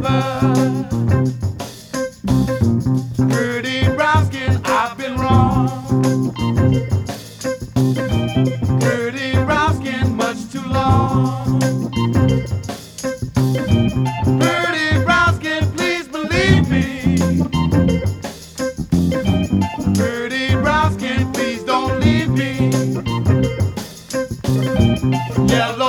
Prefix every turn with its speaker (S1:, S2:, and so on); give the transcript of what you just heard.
S1: over. Pretty brown skin, I've been wrong. Pretty brown skin, much too long. Pretty brown skin, please believe me. Pretty brown skin, please don't leave me. Yellow